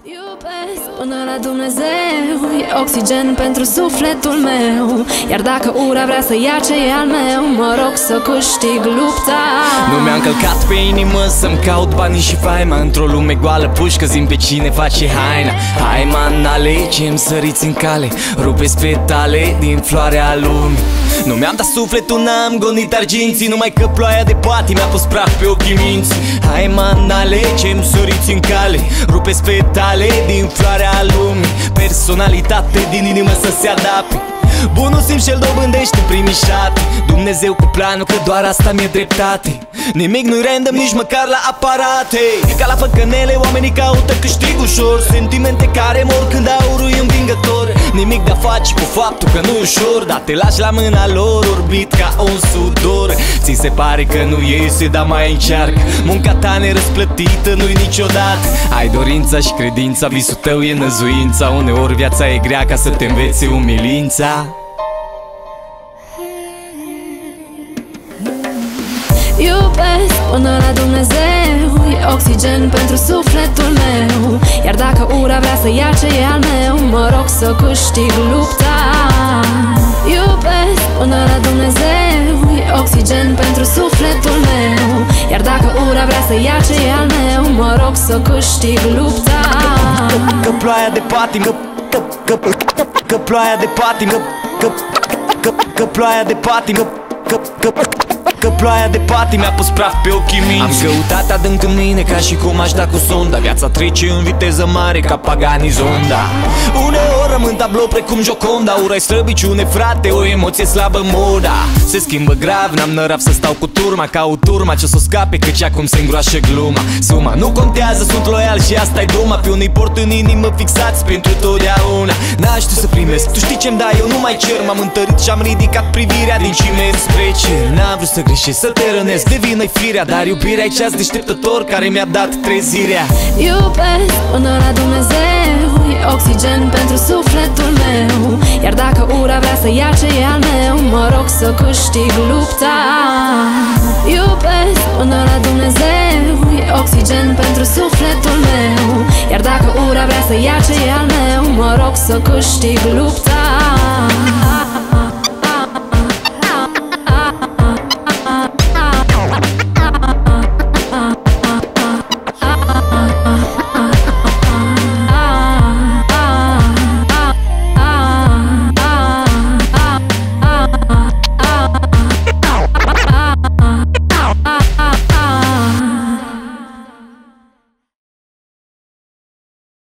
Iubesc până la Dumnezeu, e oxigen pentru sufletul meu. Iar dacă ura vrea să ia ce e al meu, mă rog să câștig lupta. Nu mi-am călcat pe inimă să-mi caut banii și faima într-o lume goală, pușcă zi pe cine face haina. Hai man, alegem, săriți în cale, rupeți petale din floarea lumii. Nu mi-am dat sufletul, n-am gonit arginții, numai că ploaia de pati mi-a pus praf pe ochii minții. Hai man, alegem, săriți în cale, rupeți petale din floarea lumii. Personalitate din inimă să se adapte, bunul simț și-l dobândești în primii șapte. Dumnezeu cu planul că doar asta mi-e dreptate. Nimic nu-i random, nici măcar la aparate. Ca la păcănele, oamenii caută câștig ușor, sentimente care mor când aurul e învingător. Nimic de-a face cu faptul că nu-i ușor, dar te lași la mâna lor, orbit ca un sudor. Ți se pare că nu iese, dar mai încearcă. Munca ta nerăsplătită nu-i niciodată. Ai dorința și credința, visul tău e năzuința. Uneori viața e grea ca să te învețe umilința. Iubesc până la Dumnezeu, e oxigen pentru sufletul meu. Iar dacă ura vrea să ia ce e al meu, mă rog să câștig lupta. Iubesc până la Dumnezeu, e oxigen pentru sufletul meu. Iar dacă ura vrea să ia ce e al meu, mă rog să câștig lupta. Că ploaia de patim, că ploaia de patim, că ploaia de patim, că ploaia de pati mi-a pus praf pe ochii minții. Am căutat adânc în mine ca și cum aș da cu sonda. Viața trece în viteză mare ca Pagani Zonda. Uneori rămân tablou precum Joconda. Ura-i slăbiciune, frate, o emoție slabă moda. Se schimbă grav, n-am nărav să stau cu turma. Caut urma ce-o s-o scape, căci acum se îngroașă gluma. Suma nu contează, sunt loial și asta-i duma. Pe unii port în inimă fixați pentru totdeauna. N-aș știu să primesc, tu știi ce-mi dai, eu nu mai cer. M-am întărit și-am ridicat privirea din cimer spre cer. N-am vrut să greșesc, să te rănesc, de vină-i firea, dar iubirea-i ceas deșteptător care mi-a dat trezirea. Iubesc până la Dumnezeu, e oxigen pentru sufletul meu. Iar dacă ura vrea să ia ce e al meu, mă rog să câștig lupta. Iubesc până la Dumnezeu, e oxigen pentru sufletul meu. Iar dacă ura vrea să ia ce e al meu, mă rog să câștig lupta.